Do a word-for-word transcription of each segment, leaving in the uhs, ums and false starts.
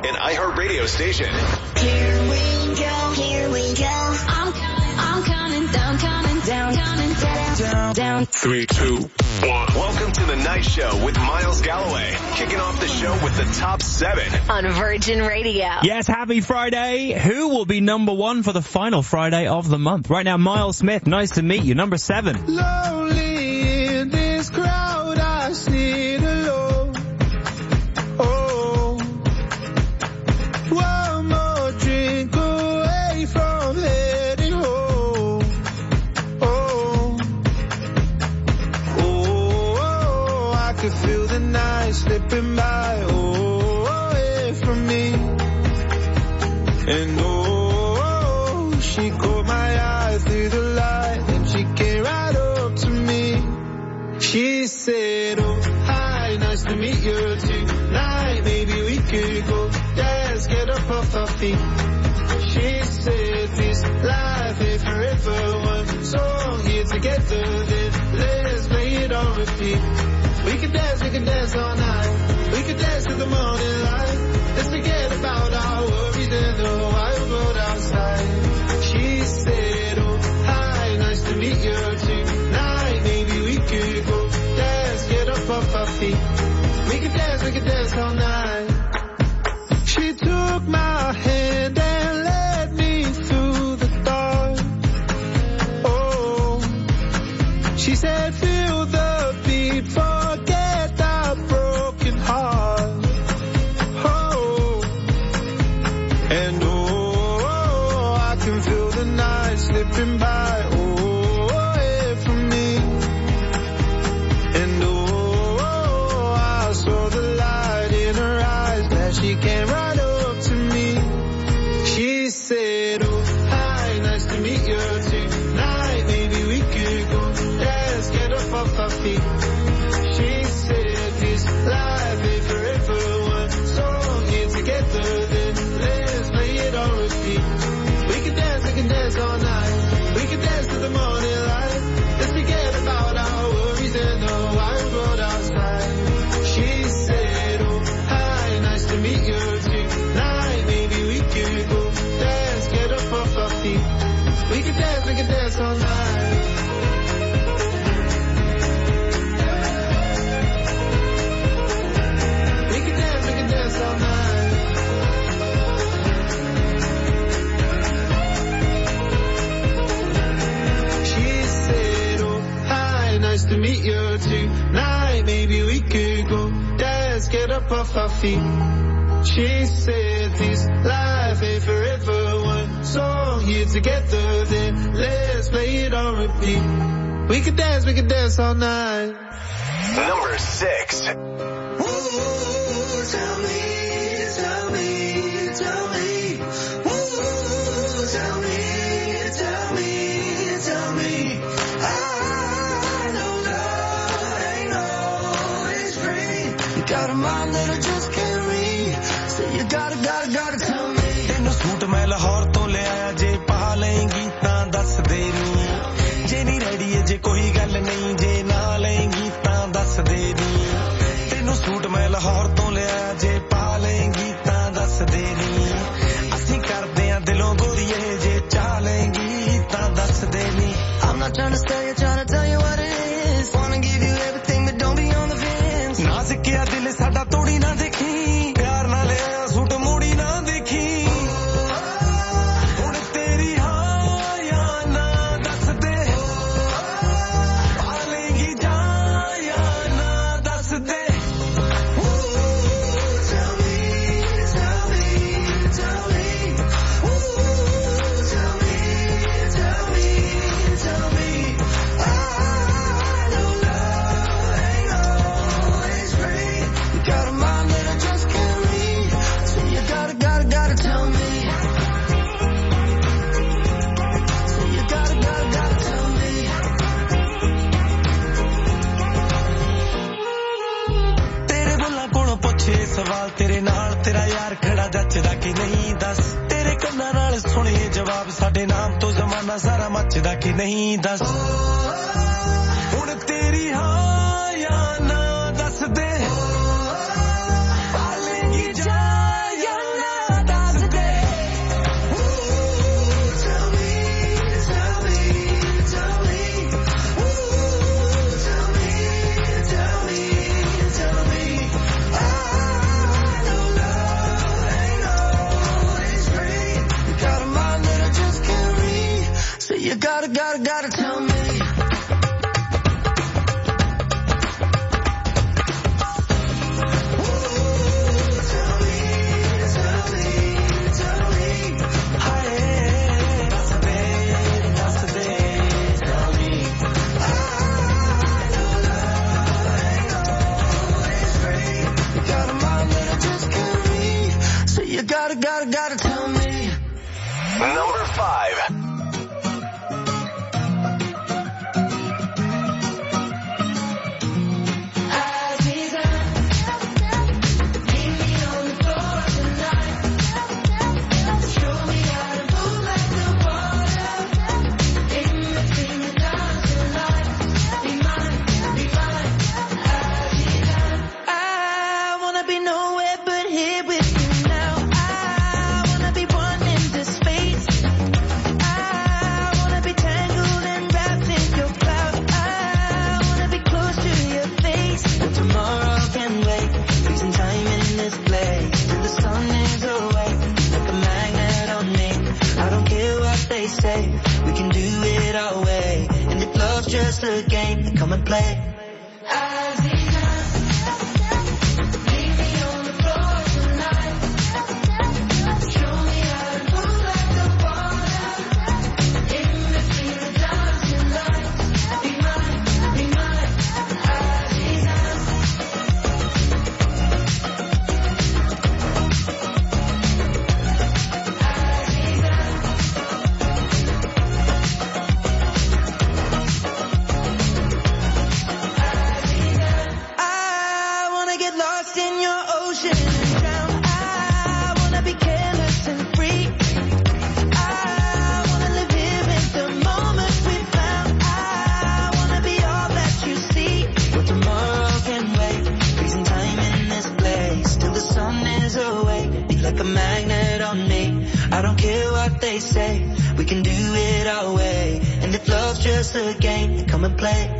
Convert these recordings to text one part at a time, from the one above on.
and iHeartRadio station. Here we go, here we go. I'm, I'm counting down, counting down, counting down, down, down. Three, two, one. Welcome to the Night Show with Miles Galloway. Kicking off the show with the top seven on Virgin Radio. Yes, happy Friday. Who will be number one for the final Friday of the month? Right now, Miles Smith, nice to meet you. Number seven. Lonely in this crowd, I sit alone. Oh, one more drink away from heading home. Oh, oh, I could feel the night slipping by. Oh, away from me. And oh, she caught my eye through the light, and she came right up to me. She said, oh, hi, nice to meet you tonight. Maybe we could go dance, get up off our feet. She said, this life ain't forever. One song here together, then let's play it on repeat. We could dance, we could dance all night. We could dance to the morning light. Let's forget about our worries and the wild world outside. She said, oh, hi, nice to meet you tonight. Maybe we could go dance, get up off our feet. We could dance, we could dance all night. She took my hand and led me through the dark. Oh, she said, feel the beat, forget that broken heart. Oh, and oh, I can feel the night slipping by. Oh, away from me. And oh, I saw the light in her eyes that she came right up to me. She said, oh, hi, nice to meet you tonight. Maybe we could go dance, get up off our feet. She said, this life ain't forever. One song here together, then let's play it on repeat. We can dance, we can dance all night. We can dance to the morning light. Let's forget about our worries and the wild world outside. She said, oh, hi, nice to meet you tonight. Maybe we could go dance, get up off our feet. We can dance, we can dance all night. We can dance, we can dance all night. Nice to meet you tonight. Maybe we could go dance, get up off our feet. She said this life ain't forever. One song here together, then let's play it on repeat. We could dance, we could dance all night. Number six. Ooh, tell me, tell me, tell me. Ooh, tell me, tell me, tell me. I know love ain't always free. You got a mind that I just can't read. So you gotta, gotta, gotta tell me. ਤੈਨੂੰ suit ਮੈਂ ਲਾਹੌਰ ਤੋਂ ਲਿਆਇਆ ਜੇ ਪਾ ਲਏਂਗੀ ਤਾਂ ਦੱਸ ਦੇ ਨੀ ਜੇ ਨਹੀਂ ਰੈਡੀ ਏ ਜੇ ਕੋਈ ਗੱਲ ਨਹੀਂ ਜੇ ਨਾ ਲਏਂਗੀ ਤਾਂ ਦੱਸ ਦੇ ਨੀ ਤੈਨੂੰ ਸੂਟ ਮੈਂ ਲਾਹੌਰ ਤੋਂ ਲਿਆਇਆ ਜੇ ਪਾ ਲਏਂਗੀ ਤਾਂ ਦੱਸ ਦੇ ਨੀ ਅਸੀਂ ਕਰਦੇ ਆਂ ਦਿਲੋਂ ਗੋਰੀਏ ਜੇ ਚਾਹ ਲਏਂਗੀ ਤਾਂ ਦੱਸ ਦੇ ਨੀ I'm not trying to stay here, trying to tell you what it is. Wanna give you everything, but don't be on the fence. ਨਾ ਸਿੱਕਿਆ ਦਿਲ ਸਾਡਾ ਤੋੜੀ ਨਾ ਦੇਖੀ ਪਿਆਰ ਨਾਲ ਲਿਆ ਸੂਟ ਮੋੜੀ ਨਾ ਦੇਖੀ ਹੁਣ ਤੇਰੀ ਹਾਂ ਜਾਂ ਨਾ ਦੱਸ ਦੇ ਪਾਲੇਗੀ ਜਾਂ ਜਾਂ ਨਾ ਦੱਸ ਦੇ Tell me, tell me, tell me. Ooh, tell me, tell me, tell me. I know love ain't always free. You got a mind that I just can't read. So you gotta, gotta, gotta tell me. So you gotta, gotta, gotta tell me. ਤੇਰੇ ਬੁੱਲਾਂ ਕੋਲੋਂ ਪੁੱਛੇ ਸਵਾਲ ਤੇਰੇ ਨਾਲ ਤੇਰਾ ਯਾਰ ਖੜਾ ਜੱਚਦਾ ਕਿ ਨਹੀਂ ਦੱਸ ਤੇਰੇ ਕੰਨਾਂ ਨਾਲ ਸੁਣੇ ਜਵਾਬ ਸਾਡੇ ਨਾਮ ਤੋਂ ਜ਼ਮਾਨਾ ਸਾਰਾ ਮੱਚਦਾ ਕਿ ਨਹੀਂ ਦੱਸ ਹੁਣ ਤੇਰੀ ਹਾਂ ਜਾਂ ਨਾ ਦੱਸ ਦੇ ਪਾਲੇਗੀ ਜਾਂ ਜਾਂ ਨਾ Number five. Just a game, come and play. Just a game, come and play.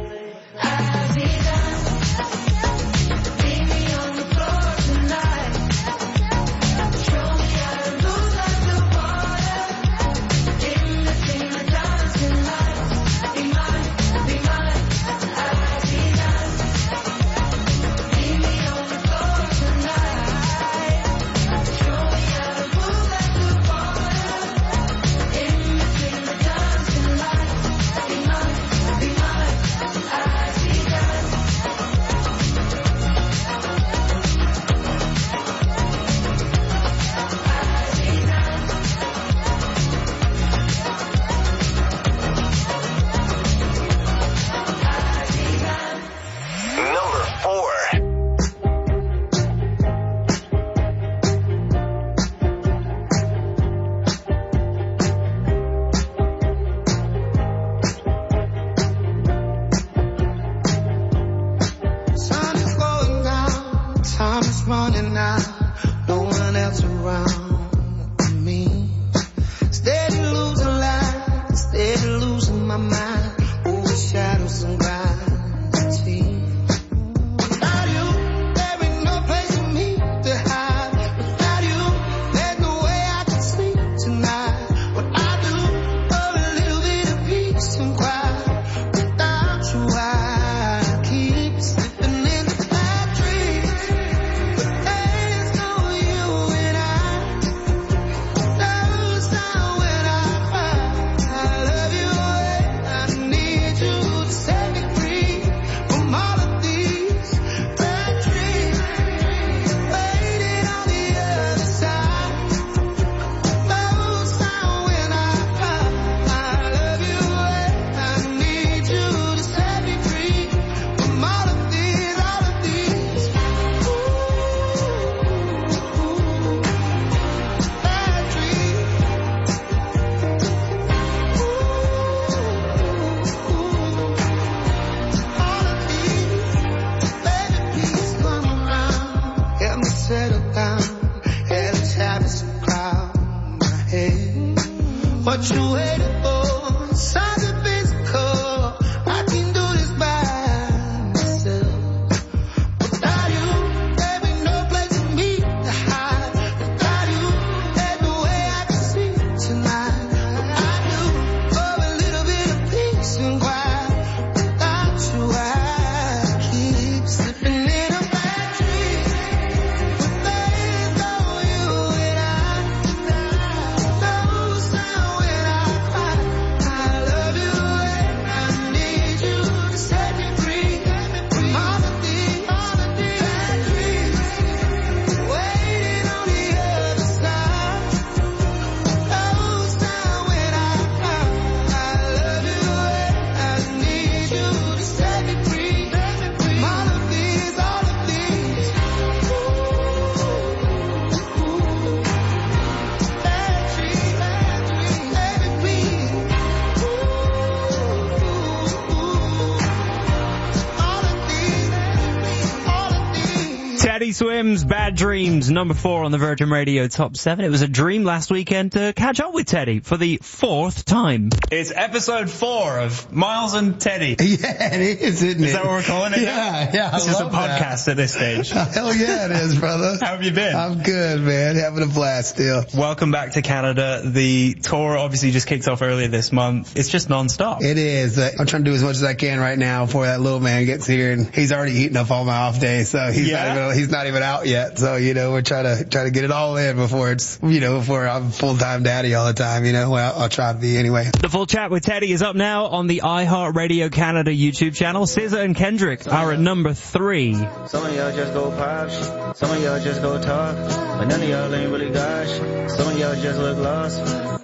Teddy Swims, Bad Dreams, number four on the Virgin Radio Top seven. It was a dream last weekend to catch up with Teddy for the fourth time. It's episode four of Miles and Teddy. Yeah, it is, isn't it? Is that what we're calling it? Yeah, yeah. This I is a love podcast that. at this stage. Hell yeah, it is, brother. How have you been? I'm good, man. Having a blast still. Welcome back to Canada. The tour obviously just kicked off earlier this month. It's just non-stop. It is. Uh, I'm trying to do as much as I can right now before that little man gets here, and he's already eaten up all my off days, so he's Yeah? not even he's not even out yet. So you know, we're trying to try to get it all in before it's you know before I'm full time daddy all the time. You know, well, I'll try to be anyway. The full chat with Teddy is up now on the iHeartRadio Canada YouTube channel. S Z A and Kendrick are at number three. Some of y'all just go pop shit. Some of y'all just go talk. But none of y'all ain't really got shit. Some of y'all just look lost.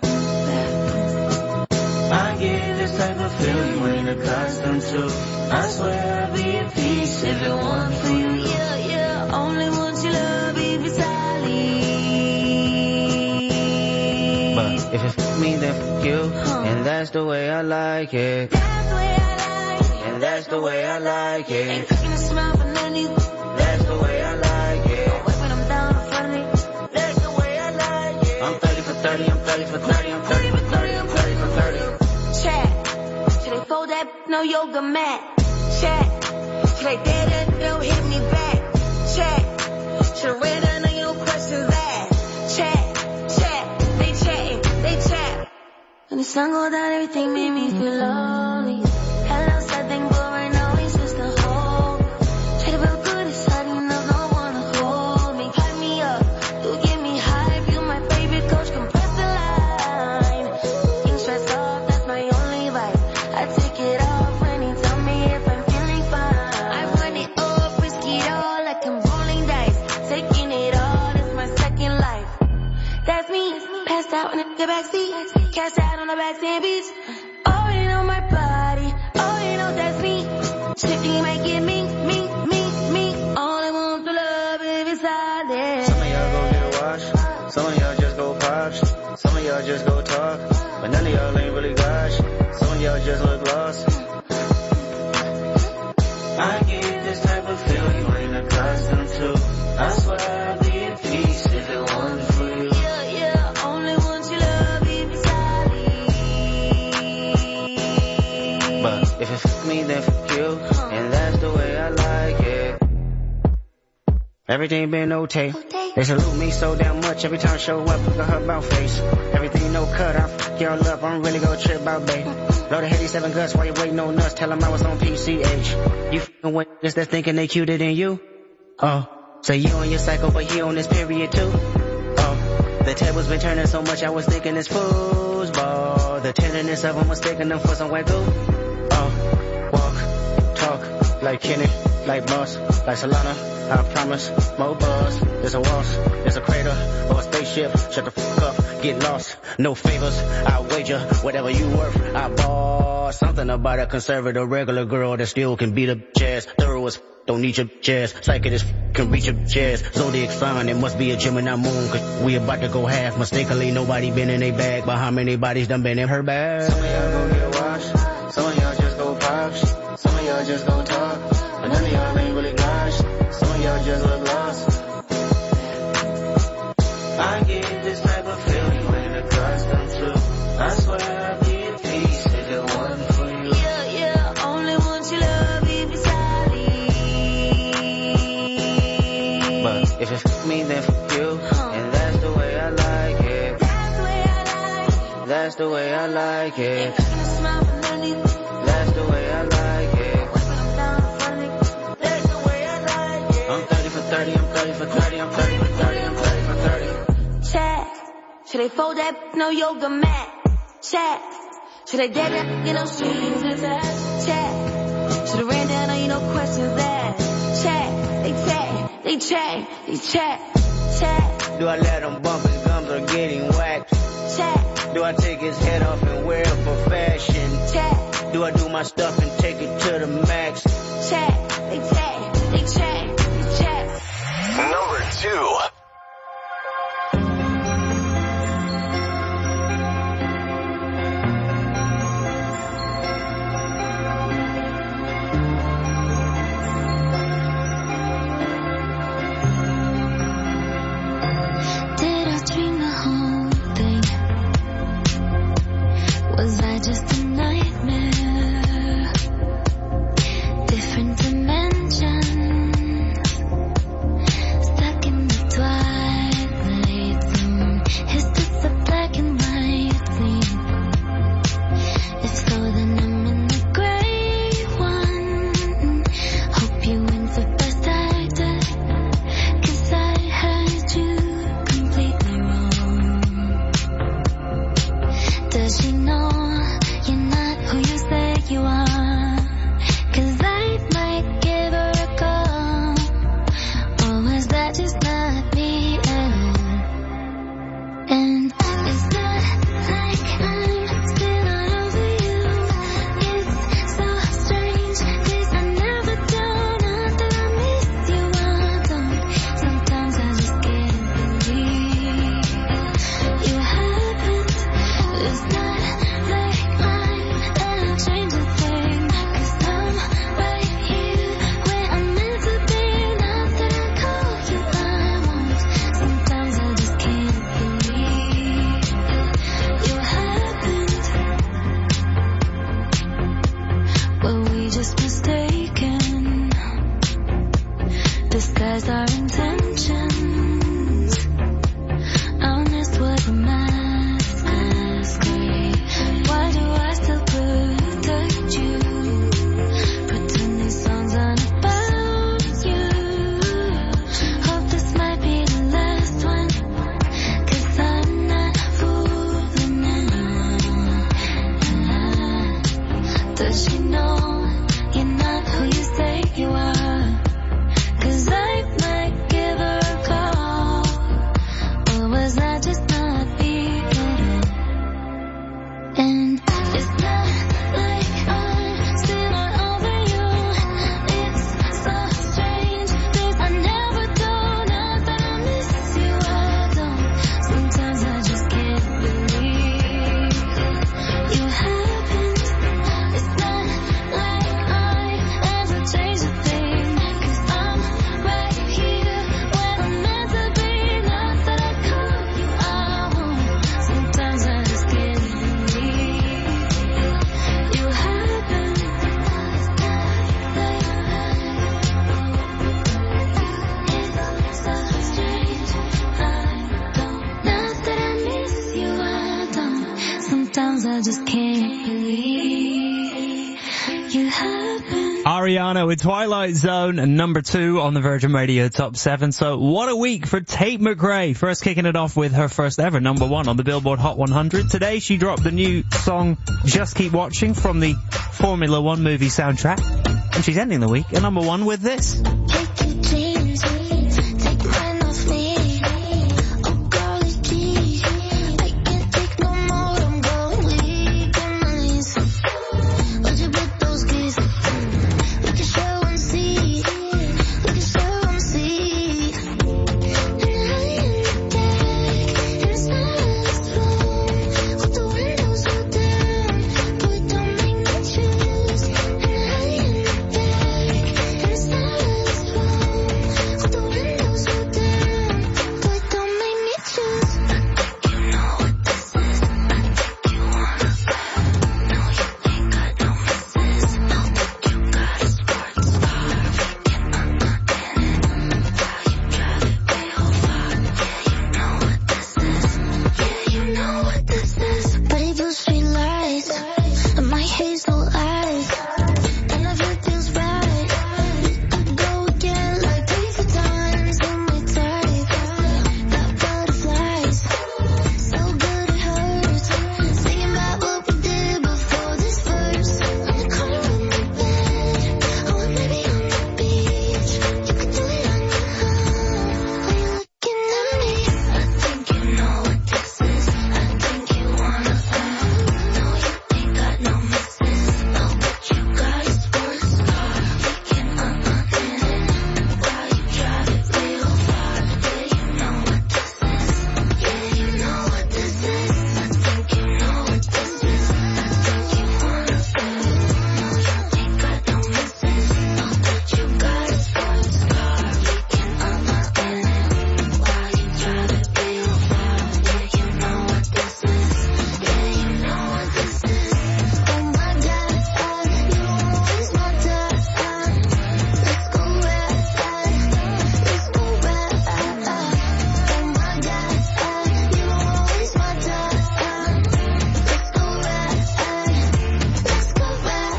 I get this type of feel you ain't accustomed to. I swear I'll be at peace if it weren't for you. Yeah, yeah, only want your love if it's solid. But if it f me, then f you. And that's the way I like it. That's the way I like it. And that's the way I like it. Ain't picking a smile for none of you. That's the way I like it. Wait when I'm down in front of me. That's the way I like it. I'm thirty for thirty, I'm thirty for thirty, I'm thirty for thirty, I'm thirty for thirty. Chat. Should they fold that no yoga mat? Chat. Should they dare that don't hit me back? Chat. Should I read none of your questions asked? Chat. Chat. They chatting, they chat. When the sun go down, everything made me feel lonely. Hello, something, but right now he's just a hold. Try to feel good inside, you know, don't wanna hold me. Hype me up, you give me hype. You my favorite coach, compress the line. Getting stressed off, that's my only vibe. I take it off when he tell me if I'm feeling fine. I run it up, risk it all like I'm rolling dice. Taking it all, this my second life. That's me, passed out in the backseat. Cast out on the back sand beach. Oh, you know my body. Oh, you know that's me. Shit, you might get me, me, me, me. All I want to love if it's out there. Some of y'all go get a wash. Some of y'all just go pop shit. Some of y'all just go talk. But none of y'all ain't really got shit. Some of y'all just look lost. I get this type of feel you ain't accustomed to. I swear I'd be at peace if it wasn't for you. Yeah, yeah, only want your love if it's solid. But if it f me, then f you. And that's the way I like it. Everything been okay. They salute me so damn much every time I show up. Look at her about face. Everything no cut, I f y'all up. I'm really gonna trip out, babe. Load of heady seven guts while you waiting on nuts. Tell them I was on P C H. You f***ing with niggas that's thinking they cuter than you? Oh, say you on your cycle, but he on this period too? Oh, the tables been turning so much I was thinking it's foosball. The tenderness of them was taking them for some wet goo. Oh, walk, talk, like Kenny, like Boss, like Solana. I promise, more buzz. There's a waltz, there's a crater, or a spaceship. Shut the fuck up, get lost. No favors, I wager whatever you worth. I ball something about a conservative regular girl that still can beat up jazz. Thorough as f- don't need your jazz. Psychic as f- can reach your jazz. Zodiac sign, it must be a Gemini moon. Cause we about to go half. Mistakenly, nobody been in a bag. But how many bodies done been in her bag? Some of y'all go get washed. Some of y'all just go pop shit. Some of y'all just go talk. But none of y'all ain't really got shit. Some of y'all just look lost. I get this type of feel you ain't accustomed to. I swear I'd be at peace if it wasn't for you. Yeah, yeah, only want your love if it's solid. But if it f me, then f you. And that's the way I like it. That's the way I like it. That's the way I like it. That's the way I like it. That's the way I like it. I'm thirty for thirty, I'm thirty for thirty, I'm thirty for thirty, I'm thirty for thirty. Chat. Should they fold that no yoga mat? Chat. Should they dead that, you know, strings attached? Chat. Should have ran down on you, no questions asked. Chat. They chat, they chat, they chat. Chat. Do I let them bump his gums or get him whacked? Chat. Do I take his head off and wear it for fashion? Chat. Do I do my stuff and take it to the max? Chat. They chat, they chat, they chat. Number two. disguise our intentions. Honest was a masquerade. Why do I still protect you? Pretend these songs aren't about you. Hope this might be the last one, 'cause I'm not fooling anyone. Does she know you're not who you say you are? 'Cause I might give her a call. Or was I just not being it? And it's not like I'm still not over you. It's so strange, things I never do. Not that I miss you, I don't. Sometimes I just can't believe you happened. It's not like I ever changed a thing, 'cause I'm right here where I'm meant to be. Not that I call you out. Sometimes I just can't believe you happened. It's so strange, I don't. Not that I miss you, I don't. Sometimes I just can't believe you happened. Ariana with Twilight Zone, and number two on the Virgin Radio Top seven. So what a week for Tate McRae. First kicking it off with her first ever number one on the Billboard Hot one hundred. Today she dropped the new song Just Keep Watching from the Formula One movie soundtrack. And she's ending the week at number one with this. Take your dreams, take mine off me. Oh, girl, it's deep. I can't take no more. I'm going weak in my knees. Would you put those keys? We can show and see. We can show and see. And I in the back, and it's not as wrong. With the windows rolled down, boy, don't make me choose. And I in the back, and it's not as wrong. With the windows rolled down, boy, don't make me choose. I think you know what this is. I think you wanna go. No, you ain't got no misses. No, but you got a sports car. We can unlock it. How you drive it real far. Yeah, you know what this is. Yeah, you know what this is. Pretty blue street lights and my hazel eyes, and if it feels right, we could go again like three, four times in my type. Got butterflies, so good it hurts. Thinking about what we did before this verse. On the corner of my bed, or maybe on the beach. You could do it on your own. When you're looking at me, I think you know what this is. I think you wanna go. No, you ain't got no misses. No, but you got a sports car. We can unlock it. While you drive it real far. Yeah, you know what this is. Yeah, you know what this is. I think you know what this is. I think you wanna go. No, you ain't got no misses. No, but you got a sports car. We can unlock it. While you drive it real far. Yeah, you know what this is. Yeah, you know what this is. Oh my God, you always my time. Let's go ride, let's go ride. Oh my God, you always my time. Let's go ride, let's go ride.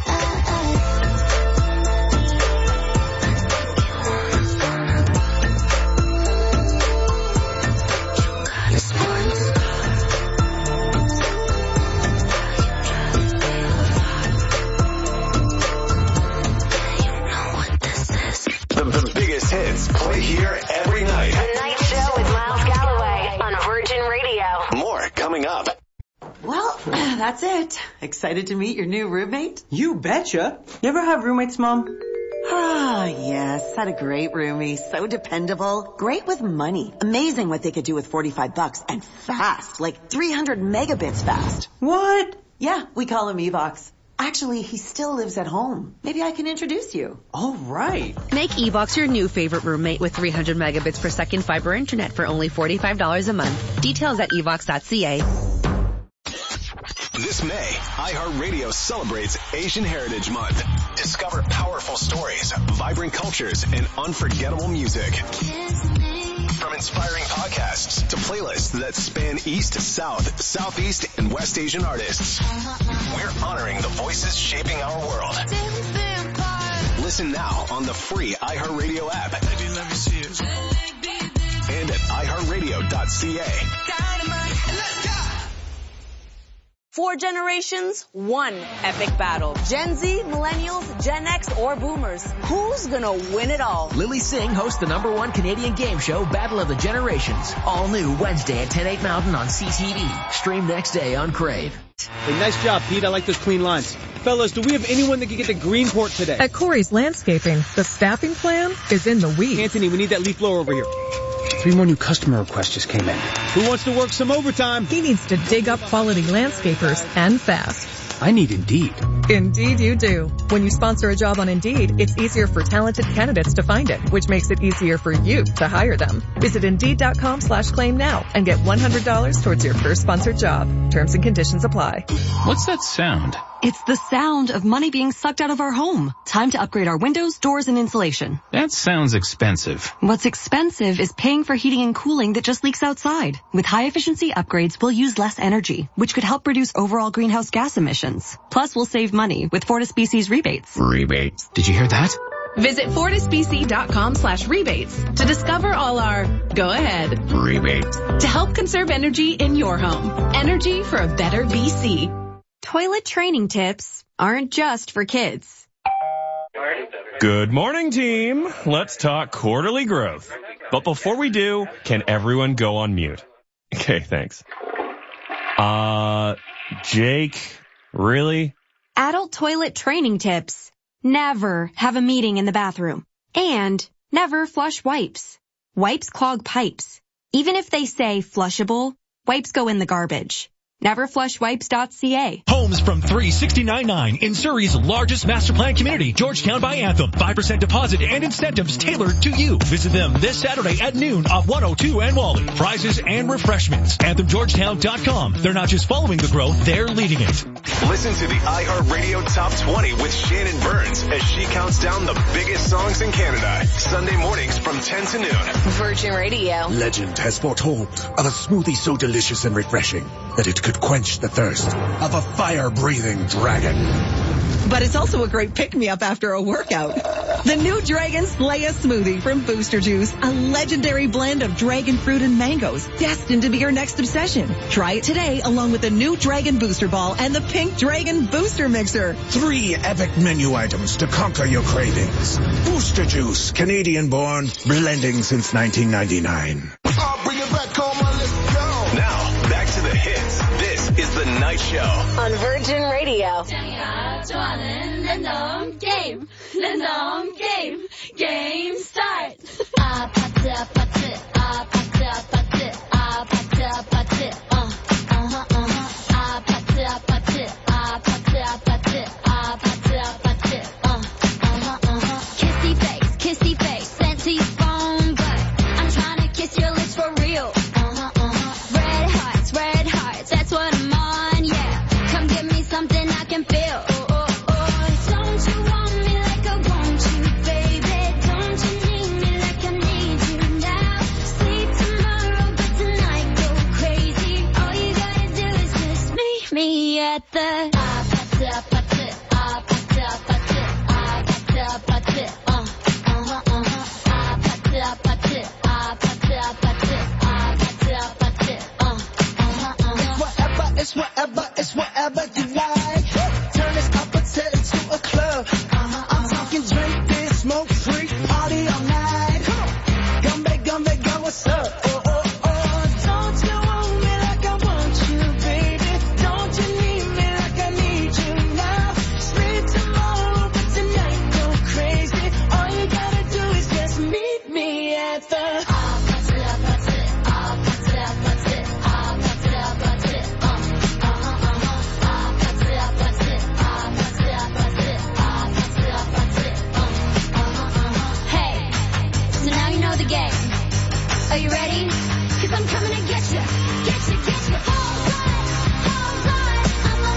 You got a sports The, the biggest hits play here every night. The Night Show with Miles Galloway on Virgin Radio. More coming up. Well, that's it. Excited to meet your new roommate? You betcha. You ever have roommates, Mom? Ah, yes. Had a great roomie. So dependable. Great with money. Amazing what they could do with forty-five bucks. And fast. Like three hundred megabits fast. What? Yeah, we call him Evox. Actually, he still lives at home. Maybe I can introduce you. All right. Make Evox your new favorite roommate with three hundred megabits per second fiber internet for only forty-five dollars a month. Details at evox dot c a. This May, iHeartRadio celebrates Asian Heritage Month. Discover powerful stories, vibrant cultures, and unforgettable music. From inspiring podcasts to playlists that span East, South, Southeast, and West Asian artists, we're honoring the voices shaping our world. Listen now on the free iHeartRadio app and at i heart radio dot c a. Four generations, one epic battle. Gen Z, millennials, Gen X, or boomers. Who's gonna win it all? Lily Singh hosts the number one Canadian game show, Battle of the Generations. All new Wednesday at ten, eight Mountain on C T V. Stream next day on Crave. Hey, nice job, Pete. I like those clean lines. Fellas, do we have anyone that can get to Greenport today? At Corey's Landscaping, the staffing plan is in the weeds. Anthony, we need that leaf blower over here. Three more new customer requests just came in. Who wants to work some overtime? He needs to dig up quality landscapers and fast. I need Indeed. Indeed you do. When you sponsor a job on Indeed, it's easier for talented candidates to find it, which makes it easier for you to hire them. Visit Indeed.com slash claim now and get one hundred dollars towards your first sponsored job. Terms and conditions apply. What's that sound? It's the sound of money being sucked out of our home. Time to upgrade our windows, doors, and insulation. That sounds expensive. What's expensive is paying for heating and cooling that just leaks outside. With high-efficiency upgrades, we'll use less energy, which could help reduce overall greenhouse gas emissions. Plus, we'll save money with FortisBC's rebates. Rebates? Did you hear that? Visit FortisBC.com slash rebates to discover all our go ahead rebates to help conserve energy in your home. Energy for a better B C. Toilet training tips aren't just for kids. Good morning, team. Let's talk quarterly growth. But before we do, can everyone go on mute? Okay, thanks. Uh, Jake, really? Adult toilet training tips. Never have a meeting in the bathroom. And never flush wipes. Wipes clog pipes. Even if they say flushable, wipes go in the garbage. never flush wipes dot c a. Homes from three sixty-nine nine in Surrey's largest master plan community, Georgetown by Anthem. five percent deposit and incentives tailored to you. Visit them this Saturday at noon off one oh two and Wally. Prizes and refreshments. Anthem Georgetown dot com. They're not just following the growth, they're leading it. Listen to the iHeartRadio Top twenty with Shannon Burns as she counts down the biggest songs in Canada. Sunday mornings from ten to noon. Virgin Radio. Legend has foretold of a smoothie so delicious and refreshing that it could quench the thirst of a fire-breathing dragon. But it's also a great pick-me-up after a workout. The new Dragon Slayer smoothie from Booster Juice, a legendary blend of dragon fruit and mangoes, destined to be your next obsession. Try it today along with the new Dragon Booster Ball and the Pink Dragon Booster Mixer. Three epic menu items to conquer your cravings. Booster Juice, Canadian-born, blending since nineteen ninety-nine. I'll bring it back home, let's go. Now, back to the hits. This is The Night Show on Virgin Radio. Random game, random game, game start. Ah, pata, pata, ah, pata, pata, ah, pata, pata, uh, uh-huh, uh-huh, ah, pata, pata, ah, pata, pata, ah, pata, pata, uh, uh-huh, uh-huh. Kissy face, kissy face, sent to your phone, but I'm trying to kiss your lips for real. Uh-huh, uh-huh. Red hearts, red hearts, that's what I'm on, yeah. Come give me something I can feel. At the ah, pata, pata, ah, pata, pata, ah, pata, pata, uh, uh-huh, uh-huh, ah, pata, pata, ah, pata, pata, ah, pata, pata, uh, uh-huh, uh-huh. It's whatever, it's whatever, it's whatever you like. Turn this opposite into a club. Uh-huh, I'm talking drink this, smoke free, party all night. Gumbe, gumbe, go, what's up? Oh, oh, oh, don't you want me like I want you, baby? Don't you need Are you ready? Cause I'm coming to get you, get you, get you. Hold on, hold on, I'm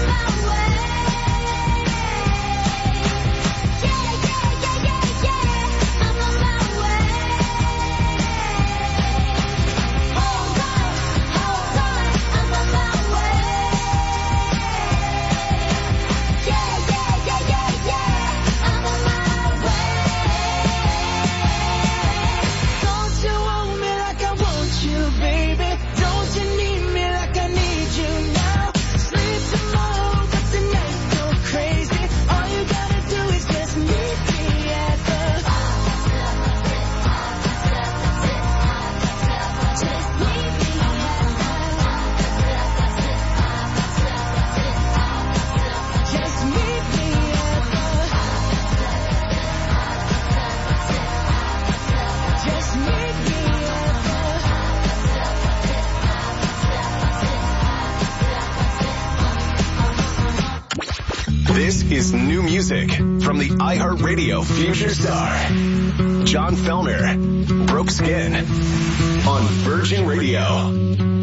is new music from the iHeartRadio Future Star. John Fellner, Broke Skin on Virgin Radio.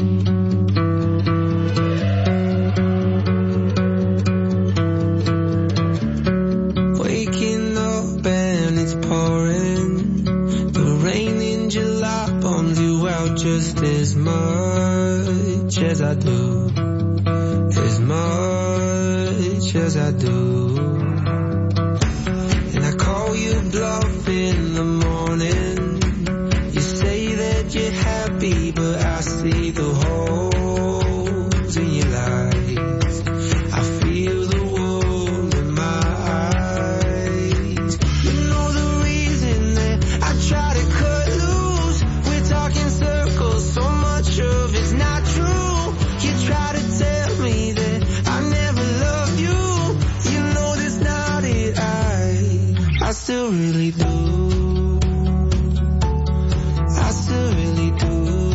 Waking up and it's pouring. The rain in July bums you out just as much as I do. As much as I do. And I call you bluff in the morning. You say that you're happy, but I see the holes in your lies. I feel the wound in my eyes. You know the reason that I try to cut loose. We're talking circles, so much of it's not true. You try to tell me that I never loved you. You know that's not it. I, I still really do. I still really do.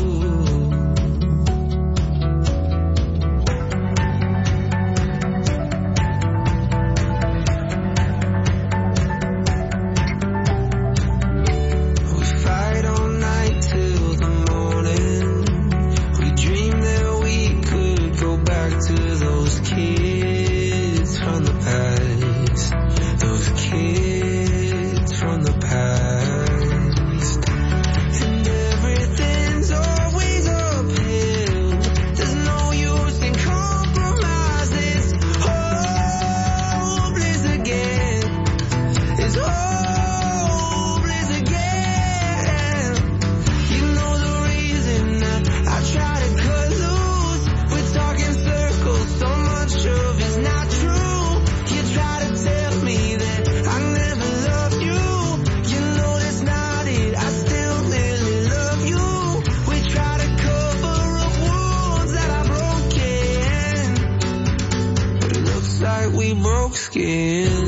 We fight all night till the morning. We dream that we could go back to those kids from the past. Those kids from the past. And everything's always uphill. There's no use in compromises. Hopeless again. It's hopeless again. You know the reason that I try to cut loose. We're talking circles, so much of it's not true. You try to tell me that I never loved you. You know that's not it. I still really love you. We try to cover up wounds that are broken, but it looks like we broke skin.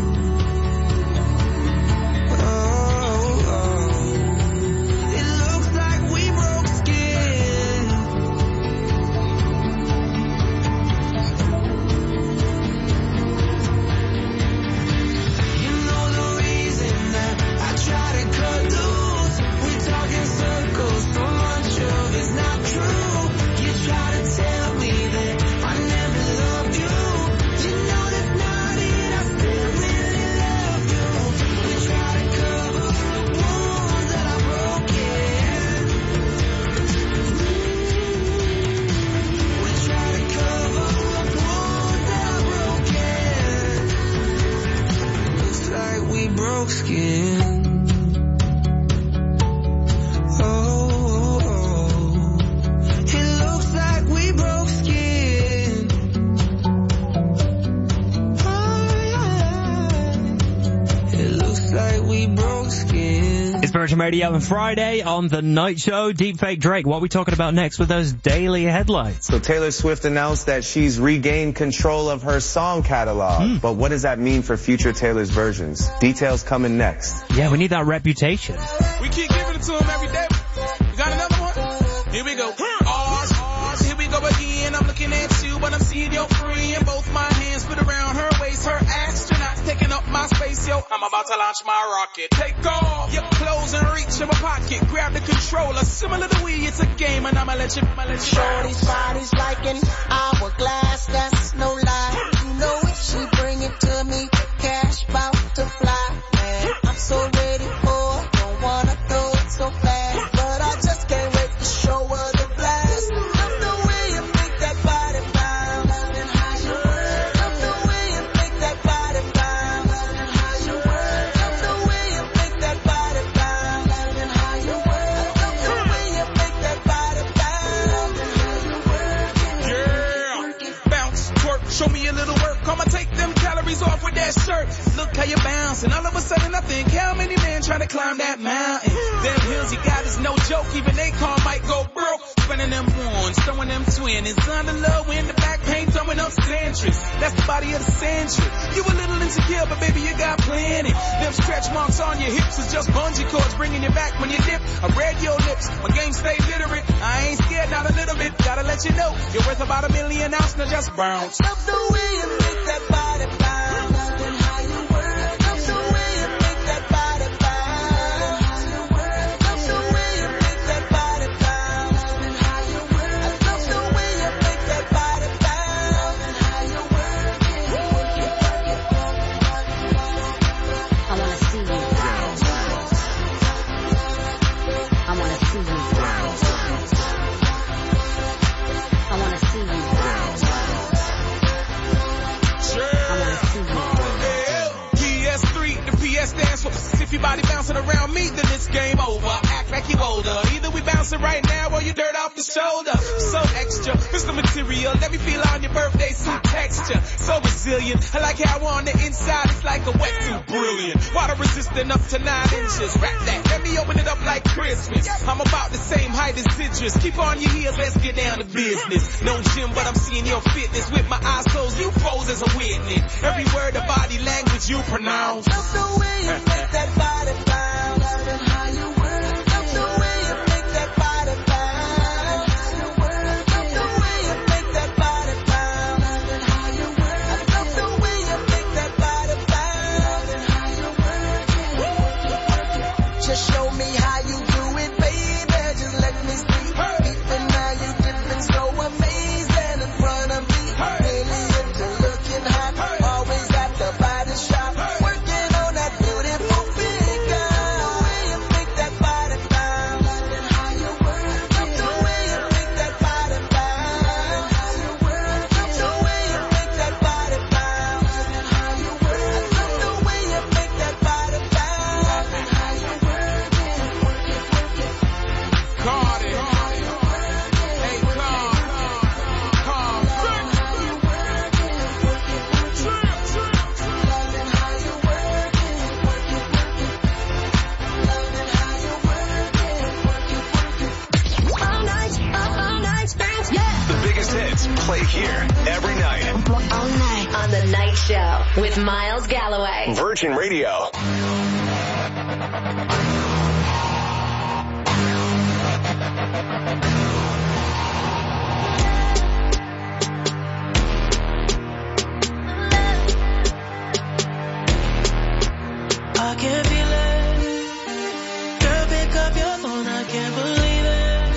Oh, oh. It looks like we broke skin. You know the reason that I try to cut loose. We're talking circles, so much of it's not true. You try to tell me that I never loved you. You know that's not it. I still really love you. We try to cover up wounds that are broken. We try to cover up wounds that are broken. Looks like we broke skin. Oh, oh, oh. It looks like we broke skin. Oh, yeah. It looks like we broke skin. It's Virgin Radio and Friday on The Night Show. Deepfake Drake. What are we talking about next with those daily headlines? So Taylor Swift announced that she's regained control of her song catalog. But what does that mean for future Taylor's versions? Details coming next. Yeah, we need that reputation. We keep giving it to him every day. You got another one? Here we go. Ours, ours. Here we go again. I'm looking at you, but I'm seeing your friend. Both my hands put around her waist. Her astronauts taking up my space, yo. I'm about to launch my rocket. Take off your clothes and reach in my pocket. Grab the controller. Similar to Wii, it's a game, and I'ma let you, I'ma let you. Shorty's body's like an hourglass, that's no lie. You know it, she bring it to me. Cash bout to fly, man. I'm so ready for it. Don't wanna throw it so fast, but I just can't wait to show her the blast. Love the way you make that body bounce, and how you work. Love the way you make that body bounce, and how you work. Love the way you make that body bounce, and how you work. Love the way you make that body bounce, and how you work. Yeah. Bounce, twerk, show me a little work. I'ma take them calories off with that shirt. Look how you bounce, and all of a sudden I think, how many men trying to climb that mountain? Them hills you got is no joke, even they car might go broke. Spinning them ones, throwing them twin. It's under low in the back paint, throwing up centuries. That's the body of the century. You a little insecure, but baby you got plenty. Them stretch marks on your hips is just bungee cords bringing you back when you dip. I read your lips, my game stay literate. I ain't scared, not a little bit. Gotta let you know, you're worth about a million ounce, now just bounce. Love the way you make that body bounce. bouncing around me, then it's game over. Act like you older. Either we bouncing right now or you dirt off the shoulder. So extra, it's the material. Let me feel on your birthday suit texture. So resilient. I like how on the inside it's like a wetsuit. Brilliant. Water resistant up to nine inches. Wrap that. Let me open it up like Christmas. I'm about the same height as Citrus. Keep on your heels, let's get down to business. No gym, but I'm seeing your fitness. With my eyes closed, you froze as a witness. Every word of body language you pronounce. Love the way you make that body bounce. Loving how you work. Love the way you make that body bounce. Love the way you make that body bounce. Loving how you work. Love the way you make that body bounce. Loving how you work. Just show me how you do it, baby. Just let me see. Even now you dipping so amazing in front of me. Really into looking hot. Always at the body shop. Working on that beautiful figure. The way you make that body bounce. Loving how you work. Love the way you make that body bounce. How you work. Love the way you make that body bounce. Loving how you work. Love the way you make that body bounce. Loving how you work. Work it, work it. Cardi. Hey, calm. Calm. Loving how you work it. Work it, work it. Loving how you work it. Work it, work it. Loving how you work it. Work it, work it. All night, all, all night, bounce, yeah. The biggest hits play here every night. All night. On The Night Show with Miles Galloway. Virgin Radio. I can feel it. Girl, pick up your phone, I can't believe it.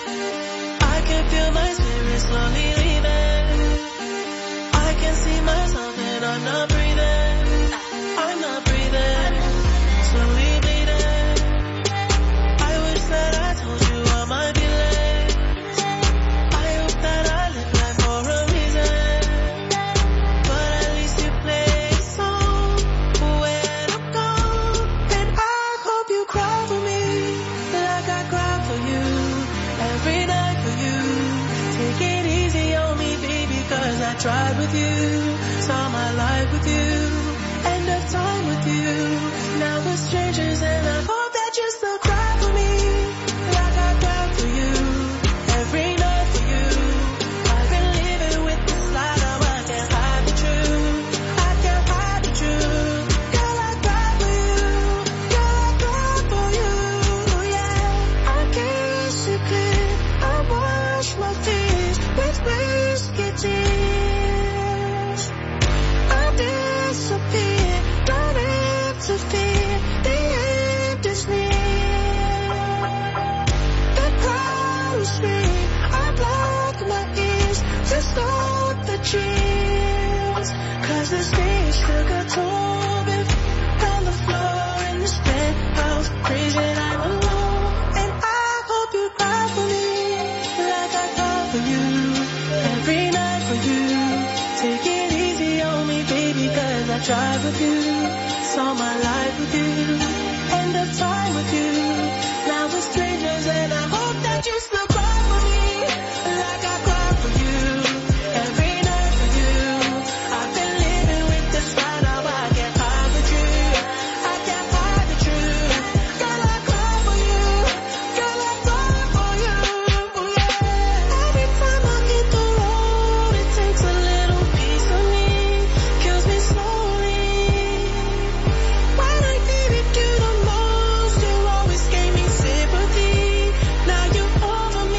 I can feel my spirit slowly leaving. I can see myself and I'm not breathing. I'm not breathing. Slowly bleeding. I wish that I told you I might be late. I hope that I live life for a reason. But at least you play a song where to go. And I hope you cry for me like I cry for you. Every night for you. Take it easy on me, baby, cause I tried with you. Saw my life with you. End of time with you. Now we're strangers and I hope that you still cry for me like I cry for you. Every night for you. I've been living with this lie, now I can't hide the truth. I can't hide the truth. Girl, I cry for you. Girl, I cry for you. Yeah, I kiss you clear. I wash my tears with whiskey tears. I disappear, don't interfere. The end is near. The crowd will scream. I block my ears to stop the cheers. Cause the stage still got Tobin on the floor in this penthouse. Crazy and I'm alone. And I hope you cry for me like I cry for you. Every night for you. Take it easy on me, baby, cause I tried with you. Saw my life with you. End of time with you. Now we're strangers and I hope that you still cry for me like I cry for you. Every night for you. I've been living with this lie, now I can't hide the truth. I can't hide the truth. Girl, I cry for you. Girl, I cry for you. Yeah. Every time I hit the road, it takes a little piece of me. Kills me slowly. When I needed you the most, you always gave me sympathy. Now you're over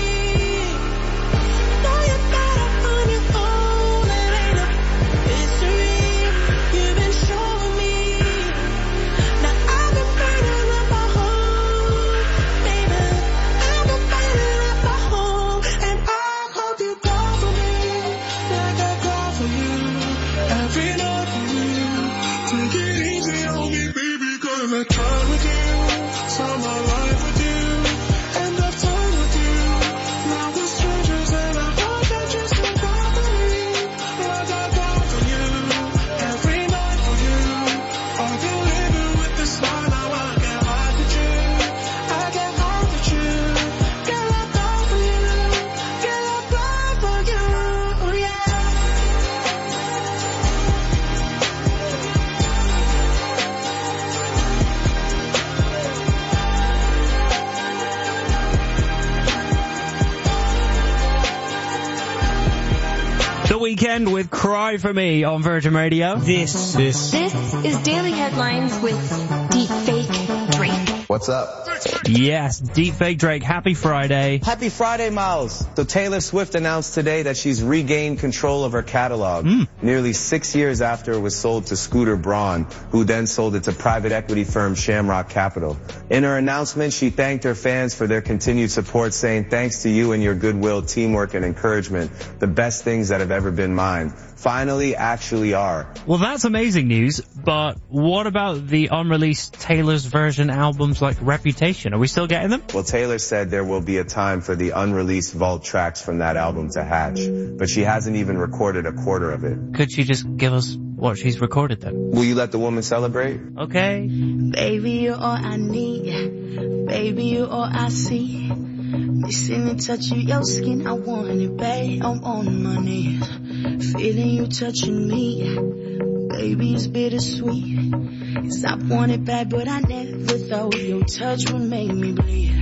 Weeknd with Cry For Me on Virgin Radio. This, this. This is Daily Headlines with Deepfake Drake. What's up? Yes, Deepfake Drake. Happy Friday. Happy Friday, Miles. So Taylor Swift announced today that she's regained control of her catalog Mm. nearly six years after it was sold to Scooter Braun, who then sold it to private equity firm Shamrock Capital. In her announcement, she thanked her fans for their continued support, saying, "Thanks to you and your goodwill, teamwork, and encouragement, the best things that have ever been mine finally actually are." Well, that's amazing news, but what about the unreleased Taylor's version albums like Reputation? Are we still getting them? Well, Taylor said there will be a time for the unreleased vault tracks from that album to hatch, but she hasn't even recorded a quarter of it. Could she just give us what she's recorded then? Will you let the woman celebrate? Okay. Baby, you're all I need. Baby, you're all I see. Missing the touch of your skin, I want it, babe. I'm on my knees. Feeling you touching me. Baby, it's bittersweet. 'Cause I want it bad, but I never thought your touch would make me bleed.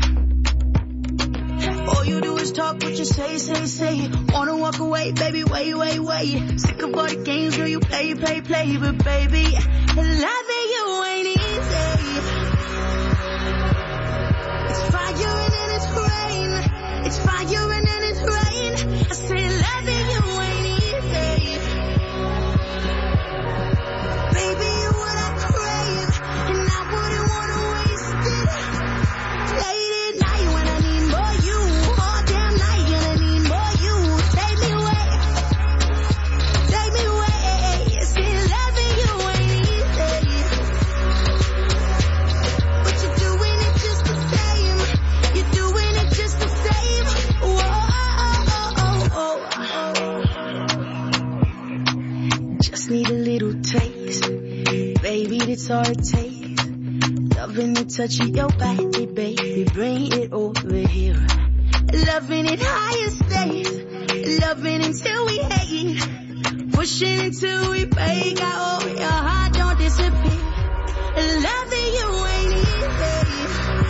All you do is talk what you say, say, say. Wanna walk away, baby, wait, wait, wait. Sick of all the games, girl, you play, play, play. But baby, loving you ain't easy. It's fire and then it's rain. It's fire and then it's rain. I say loving you ain't easy. Baby, you're what I crave, and I wouldn't wanna waste it. Late at night when I need more you, all damn night and I need more you. Take me away, take me away. See, loving you ain't easy, but you're doing it just the same. You're doing it just the same. Whoa, just need a little taste, baby, that's all it takes. Loving the touch of your body, baby, bring it over here. Loving it higher stays, loving until we hate, pushing until we break. I hope your heart don't disappear. Loving you ain't easy.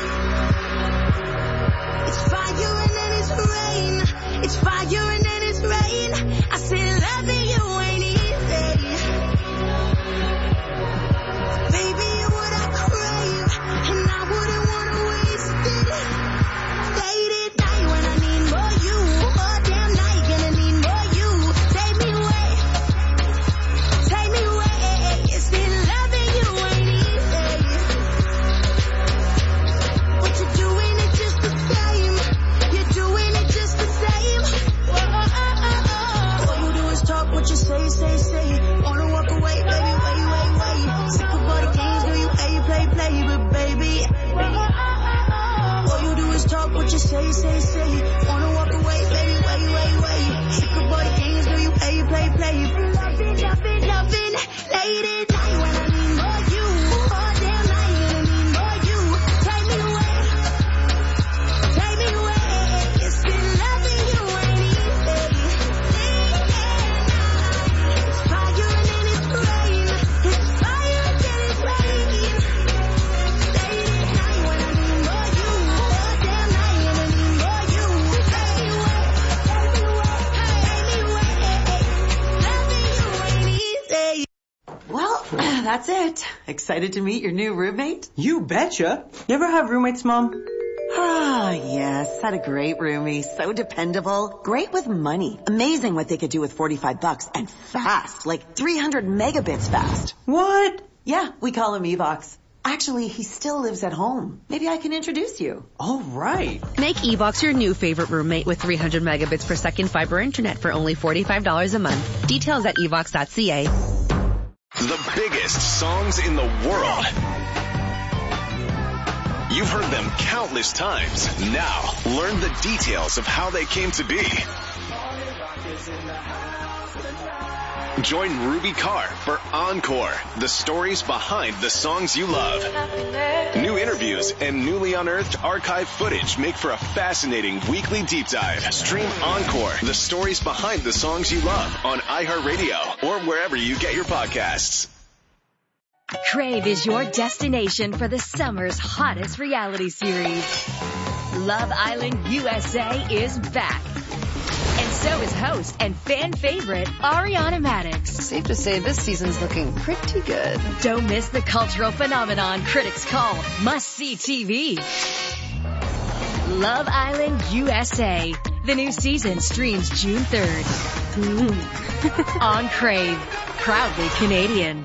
It's fire and then it's rain. It's fire and then it's rain. I say loving you ain't easy. Baby, you're what I crave, and I wouldn't wanna waste it. Late at night when I need more you, all damn night gonna need more you. Take me away, take me away. Still loving you ain't easy, but you're doing it just the same. You're doing it just the same. Whoa, all you do is talk what you say, say, say. Wanna walk away, baby, wait, wait, wait. Sick of all the games, girl, you play, play, play. But baby, all you do is talk what you say, say, say. Wanna walk away, baby, wait, wait, wait. Sick of all the games, girl, you play, play, play. Loving, loving, loving. Late at night when I need more you, all damn night and I need more you. Take me away, take me away. Still loving you ain't easy. It's fire and then it's rain. It's fire and then it's rain. Late at night when I need more you, all damn night and I need more you. Take me away, take me away, take me away. Loving you ain't easy. Well, that's it. Excited to meet your new roommate? You betcha. You ever have roommates, Mom? Ah, yes. Had a great roomie. So dependable. Great with money. Amazing what they could do with forty-five bucks. And fast. Like three hundred megabits fast. What? Yeah, we call him Evox. Actually, he still lives at home. Maybe I can introduce you. All right. Make Evox your new favorite roommate with three hundred megabits per second fiber internet for only forty-five dollars a month. Details at evox dot c a. The biggest songs in the world. You've heard them countless times. Now, learn the details of how they came to be. Join Ruby Carr for Encore, the stories behind the songs you love. New interviews and newly unearthed archive footage make for a fascinating weekly deep dive. Stream Encore, the stories behind the songs you love on iHeartRadio or wherever you get your podcasts. Crave is your destination for the summer's hottest reality series. Love Island U S A is back. And So is host and fan favorite Ariana Madix. Safe to say this season's looking pretty good. Don't miss the cultural phenomenon critics call must-see T V. Love Island U S A. The new season streams June third. On Crave. Proudly Canadian.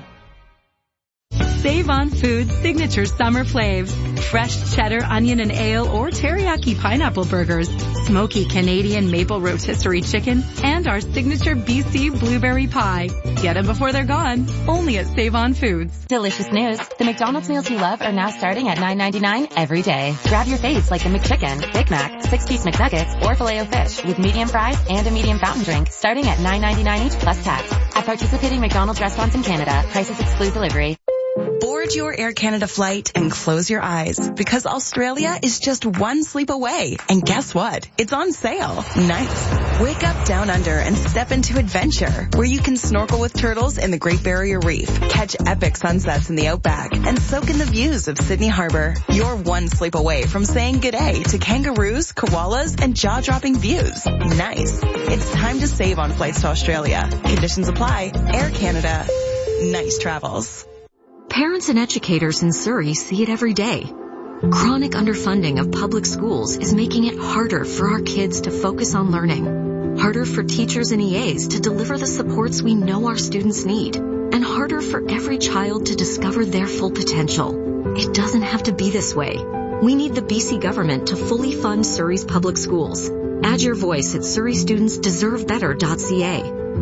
Save on Foods signature summer flaves. Fresh cheddar, onion and ale or teriyaki pineapple burgers. Smoky Canadian maple rotisserie chicken. And our signature B C blueberry pie. Get them before they're gone. Only at Save on Foods. Delicious news. The McDonald's meals you love are now starting at nine ninety-nine every day. Grab your faves like the McChicken, Big Mac, six-piece McNuggets, or Filet-O-Fish with medium fries and a medium fountain drink starting at nine ninety-nine each plus tax. At participating McDonald's restaurants in Canada, prices exclude delivery. Board your Air Canada flight and close your eyes because Australia is just one sleep away. And guess what? It's on sale. Nice. Wake up down under and step into adventure where you can snorkel with turtles in the Great Barrier Reef, catch epic sunsets in the Outback, and soak in the views of Sydney Harbour. You're one sleep away from saying g'day to kangaroos, koalas, and jaw-dropping views. Nice. It's time to save on flights to Australia. Conditions apply. Air Canada. Nice travels. Parents and educators in Surrey see it every day. Chronic underfunding of public schools is making it harder for our kids to focus on learning, harder for teachers and E As to deliver the supports we know our students need, and harder for every child to discover their full potential. It doesn't have to be this way. We need the B C government to fully fund Surrey's public schools. Add your voice at surrey students deserve better dot c a.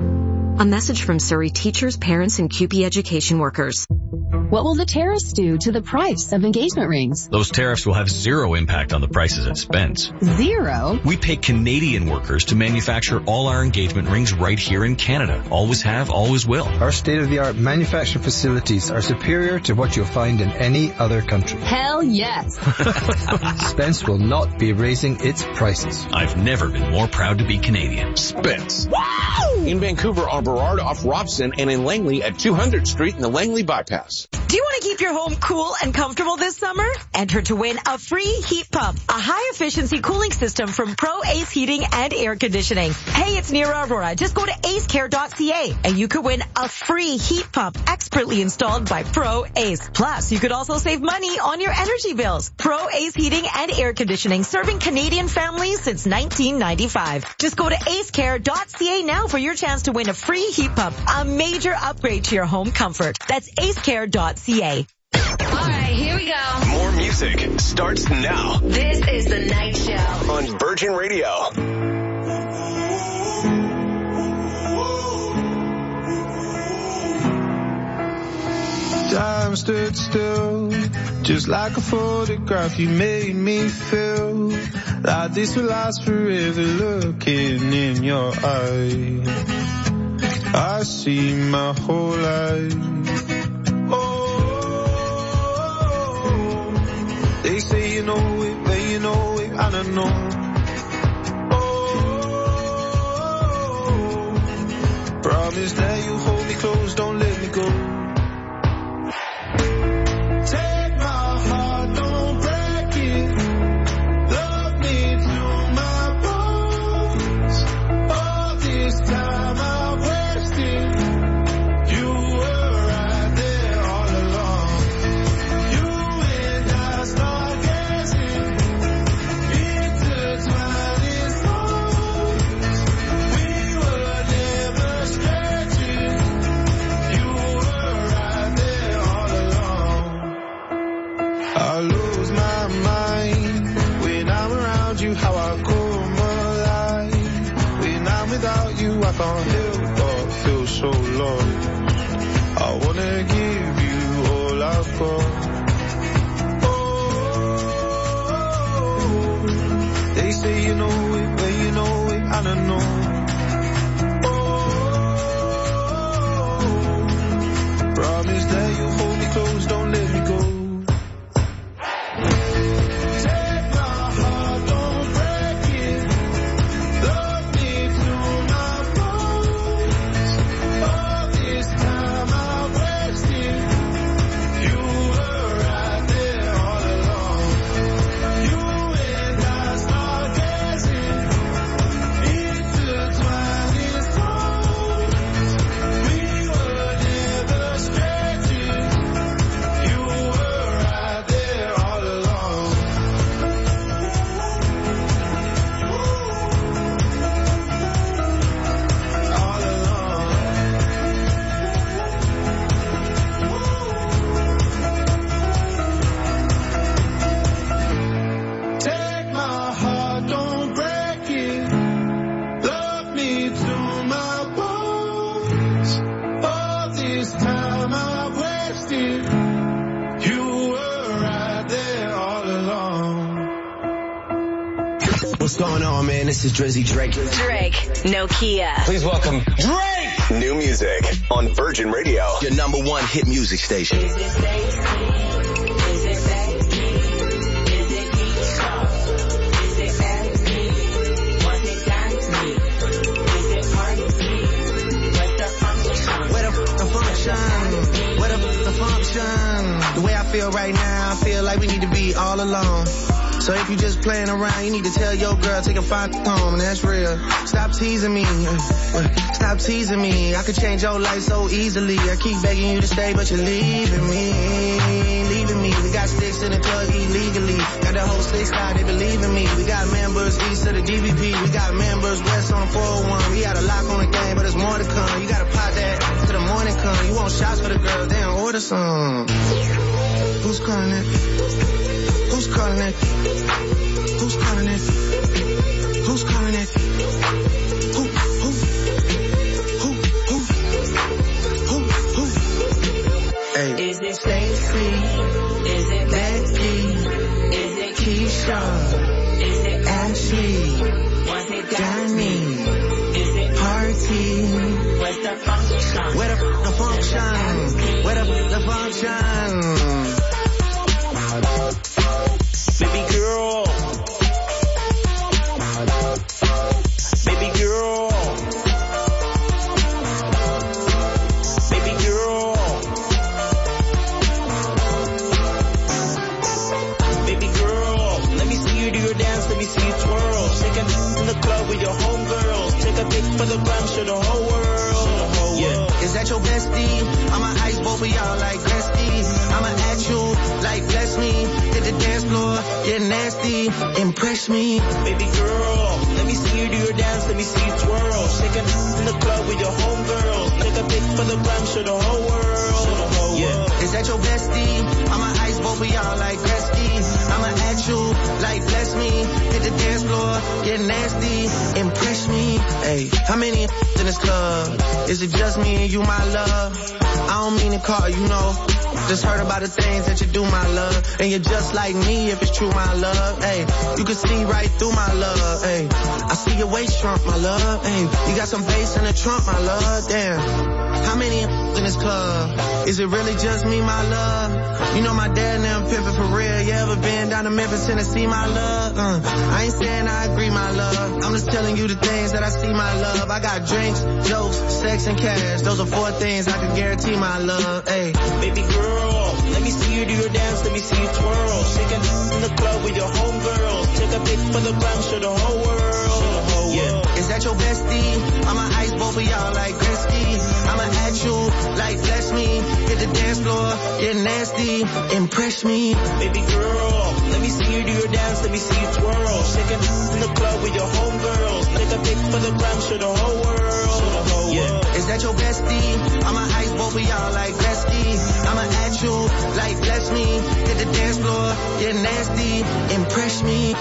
A message from Surrey teachers, parents, and C U P E education workers. What will the tariffs do to the price of engagement rings? Those tariffs will have zero impact on the prices at Spence. Zero? We pay Canadian workers to manufacture all our engagement rings right here in Canada. Always have, always will. Our state-of-the-art manufacturing facilities are superior to what you'll find in any other country. Hell yes. Spence will not be raising its prices. I've never been more proud to be Canadian. Spence. Wow! In Vancouver on Burrard off Robson and in Langley at two hundredth Street in the Langley Bypass. Do you want to keep your home cool and comfortable this summer? Enter to win a free heat pump, a high-efficiency cooling system from Pro Ace Heating and Air Conditioning. Hey, it's near Aurora. Just go to ace care dot c a and you could win a free heat pump expertly installed by Pro Ace. Plus, you could also save money on your energy bills. Pro Ace Heating and Air Conditioning, serving Canadian families since nineteen ninety-five. Just go to ace care dot c a now for your chance to win a free heat pump, a major upgrade to your home comfort. That's ace care dot c a. All right, here we go. More music starts now. This is The Night Show on Virgin Radio. Time stood still, just like a photograph. You made me feel like this will last forever. Looking in your eyes, I see my whole life. They say you know it, but you know it, I don't know. Oh, promise that you hold me close, don't let me go. Take my heart, don't break it. Love me to my bones. All this time I wasted. You were right there all along. You and I start gazing intertwined in souls. We were never stretching. You were right there all along. I lose my mind when I'm around you. How I come alive when I'm without you. I can't help but feel so lost. I wanna give you all I've got. They say you know it, but you know it, I don't know. Oh, promise that you hold me close, don't let me go. Take my heart, don't break it. Love me to my bones. All this time I wasted. You were right there all along. You and I start gazing intertwined What's going on, man? This is Drizzy Drake. Drake, Nokia. Please welcome Drake. New music on Virgin Radio. Your number one hit music station. Is it sexy? Is it sexy? Is it Keisha? Is it sexy? Was it dancey? Is it party? What's the function? Where the, the function? Where the, the function? The way I feel right now, I feel like we need to be all alone. So if you just playing around, you need to tell your girl, take a fine home, and that's real. Stop teasing me, stop teasing me. I could change your life so easily. I keep begging you to stay, but you're leaving me, leaving me. We got sticks in the club illegally. Got the whole six side, they believe in me. We got members east of the D V P. We got members west on the four oh one. We got a lock on the game, but there's more to come. You gotta pop that till the morning come. You want shots for the girls, then order some. Who's calling it? Who's calling it? Who's calling it? Who's calling it? Who, who, who, who, who, who? Hey. Is it Stacy? Is it Becky? Is it Keisha? Is it Ashley? Was it Danny? Is it Party? What's the function? Where the, the function? Where the, the function? Baby girl, baby girl, baby girl, baby girl. Let me see you do your dance, let me see you twirl. Shake it in the club with your homegirls. Take a pic for the gram, show the whole world. Yeah. Is that your bestie? I'ma ice both of y'all like Gretzky. I'ma at you like bless me. Hit the dance floor, get nasty, impress me. Baby girl, let me see you do your dance, let me see you twirl. Shake it in the club with your homegirls. Take a pic for the gram, show the whole world. Yeah. Is that your bestie? I'ma ice both of y'all like Gretzky. I'ma at you like bless me. Hit the dance floor, get nasty, impress me. Hey, how many in this club? Is it just me and you, my love? I don't mean to call you, know. Just heard about the things that you do, my love. And you're just like me if it's true, my love. Hey, you can see right through my love. Hey, I see your waist shrunk, my love. Hey, you got some bass in the trunk, my love. Damn, how many in this club? Is it really just me, my love? You know my dad and them pimpin' for real. You ever been down to Memphis, Tennessee, my love? Uh, I ain't saying I agree, my love. I'm just telling you the things that I see, my love. I got drinks, jokes, sex, and cash. Those are four things I can guarantee, my love. Hey, baby girl, let me see you do your dance, let me see you twirl. Shake it in the club with your homegirls. Take a pic for the gram, show the whole world. Yeah. Is that your bestie? I'ma ice both of y'all like Gretzky. I'ma at you like bless me. Hit the dance floor, get nasty, impress me. Baby girl, let me see you do your dance, let me see you twirl. Shake it in the club with your homegirls. Take a pic for the gram, show the whole world. Yeah. Is that your bestie? I'ma ice both of y'all like Gretzky. I'ma at you like bless me. Hit the dance floor, get nasty, impress me.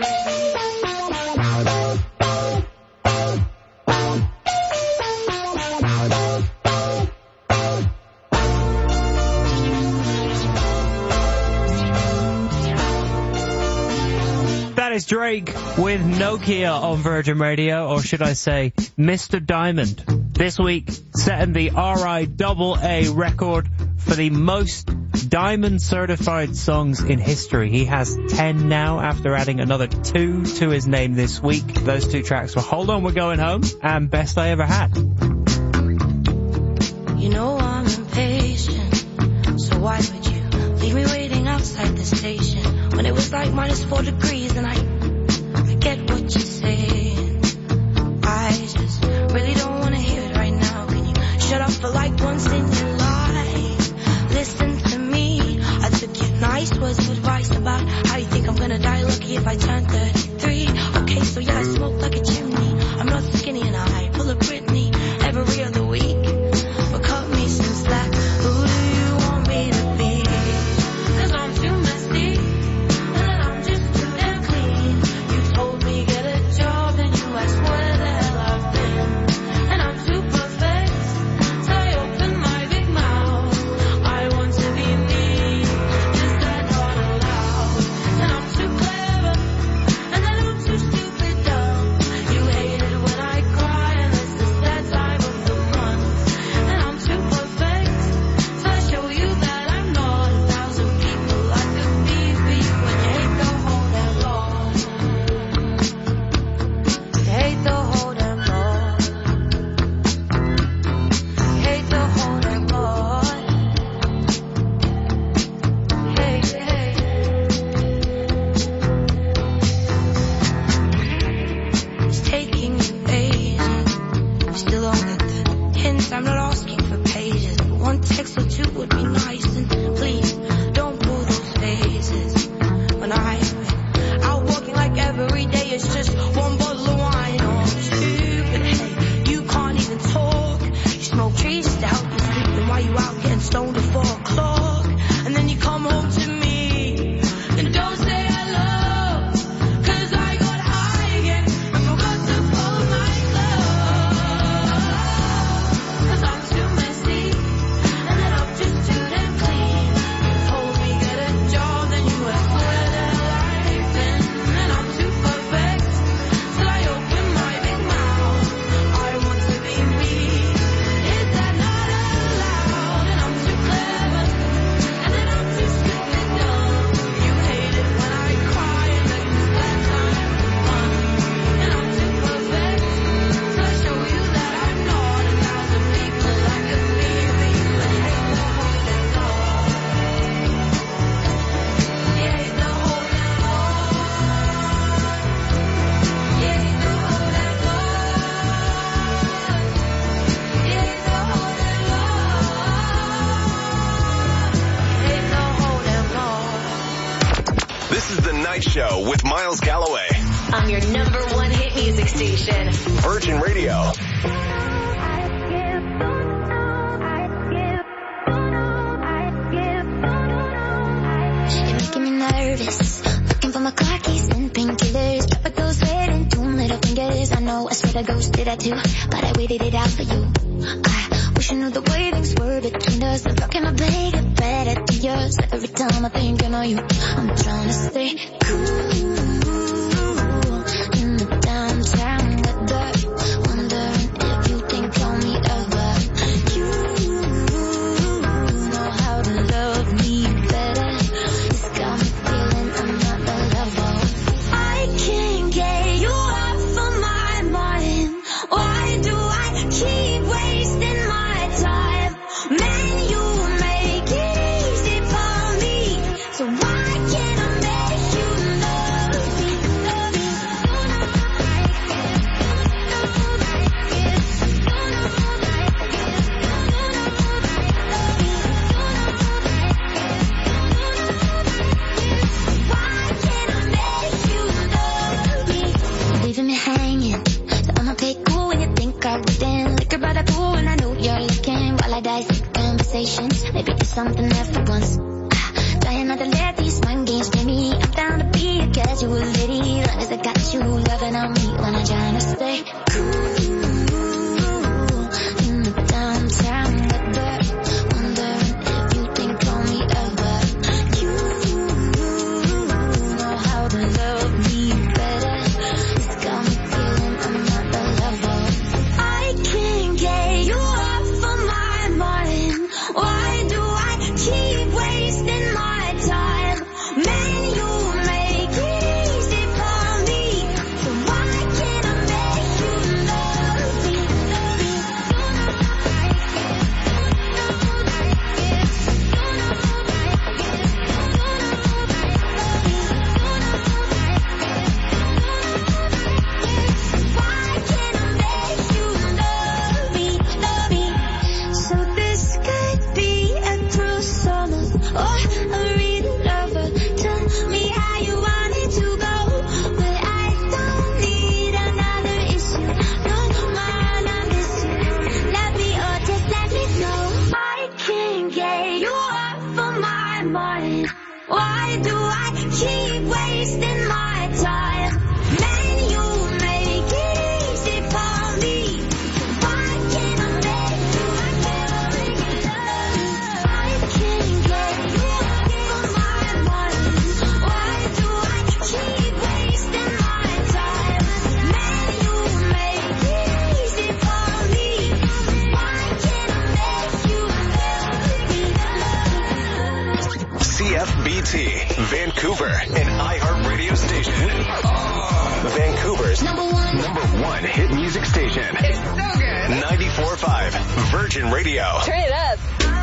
That is Drake with Nokia on Virgin Radio, or should I say Mister Diamond. This week, setting the R I A A record for the most Diamond certified songs in history. He has ten now after adding another two to his name this week. Those two tracks were Hold On, We're Going Home and Best I Ever Had. You know I'm impatient, so why would you leave me waiting outside the station when it was like minus four degrees and I, I get what you're saying. I just really don't want to hear it right now. Can you shut up for like once in your life? Listen to me. I took your nice words of advice about how you think I'm gonna die lucky if I turn thirty-three. Okay, so yeah, I smoke like a chimney. I'm not skinny and I pull a Britney every other week. But cut me some slack. Who do you want me to be? 'Cause I'm too messy and I'm just too damn clean. You told me get a job and you asked where the hell I've been. And I'm too perfect, so I open my big mouth. I want to be me, just that not allowed. And I'm too clever and I don't too Show with Miles Calloway. On your number one hit music station. Virgin Radio. You're making me nervous. Looking for my car keys and painkillers. Drop a those red and two middle fingers. I know I swear the ghost did that too, but I waited it out for you. I wish I knew the way things were between us. But how can I make it better to yours? Every time I think I know you, I'm trying to stay cool in the downtown weather. Wondering if you think on me ever. You know how to love me better. It's got me feeling I'm not the level. I can't get you off of my mind. Why do I keep wasting my time? Man, you make it easy for me. So why can't I make you love me? Love me. Why can't I make you love me? Leaving me hanging. So I'ma play cool when you think I wouldn't. Liquor by the pool and I know you're looking. While I dissect conversations, maybe there's something there for once. Ah, trying not to let these mind games play me. I'm down to be a casual lady, long as I got you loving on me when I'm trying to stay cool in the downtown weather. Wondering if you think on me ever. You know how to love me better. It's got me feeling I'm not the level. I can't get you off of my mind. Why do I keep wasting my time? Man, you make it easy for me. So why can't I make you love me? Love me. Why can't I make you love me? Love me. So this could be a true summer or a real lover. Tell me how you want it to go, but I don't need another issue. No, man, I miss you. Let me or just let me know. I can't get you off of my mind. Why do I keep wasting my time? Man, you make it easy for me. Why can't I make you love? I can't get you off of my mind. Why do I keep wasting my time? Man, you make it easy for me. Why can't I make you love me? C F B T, Vancouver, an iHeartRadio station. Vancouver's Number one. number one hit music station. It's so good. ninety-four point five Virgin Radio. Turn it up.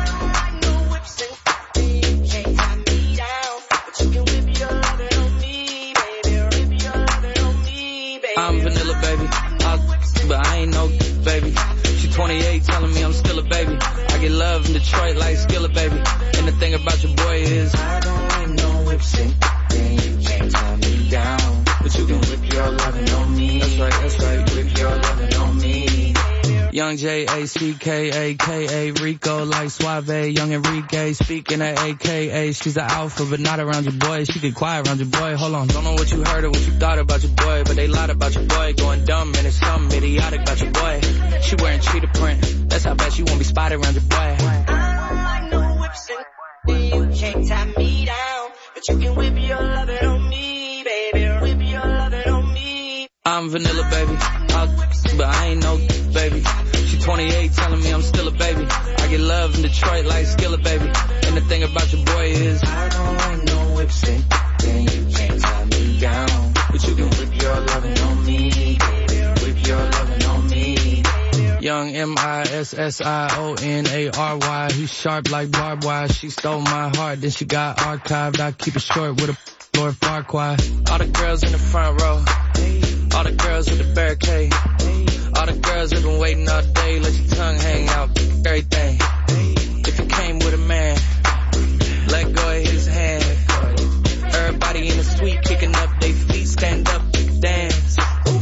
I'm vanilla, baby. I, but I ain't no baby. She twenty-eight, telling me I'm still a baby. I get love in Detroit like Skillet, baby. And the thing about your boy is I don't like no lipstick. Then you can't tie me down, but you can whip your lovin' on me. That's right, that's right. Whip your lovin' on me. Young J A C K A K A Rico like Suave, young Enrique speaking at A K A. She's an alpha but not around your boy. She get quiet around your boy. Hold on, don't know what you heard or what you thought about your boy, but they lied about your boy. Going dumb and it's something idiotic about your boy. She wearing cheetah print, that's how bad she won't be spotted around your boy. I don't like no whips and you can't tie me down, but you can whip your lovin' on me, baby. Whip your lovin' on me. I'm vanilla, baby. I, but I ain't no baby. She twenty-eight, telling me I'm still a baby. I get love in Detroit like Skillet, baby. And the thing about your boy is I don't like no whips and then you can't tie me down, but you can whip your lovin' on me, baby. Whip your lovin' on me. Young M I S S I O N A R Y. He's sharp like barbed wire. She stole my heart, then she got archived. I keep it short with a Lord Farquaad. All the girls in the front row, all the girls with the barricade, all the girls have been waiting all day. Let your tongue hang out, everything.